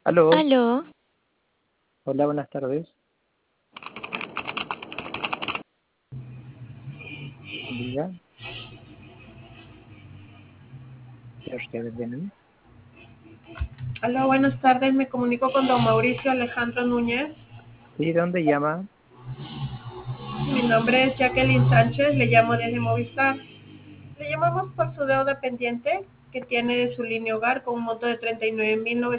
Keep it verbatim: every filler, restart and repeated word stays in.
Aló, Aló, hola, buenas tardes. Diga, ¿qué ustedes vienen? Aló, buenas tardes. Me comunico con don Mauricio Alejandro Núñez. Sí, ¿de dónde llama? Mi nombre es Jacqueline Sánchez. Le llamo desde Movistar. Le llamamos por su deuda pendiente que tiene de su línea hogar con un monto de treinta y nueve mil novecientos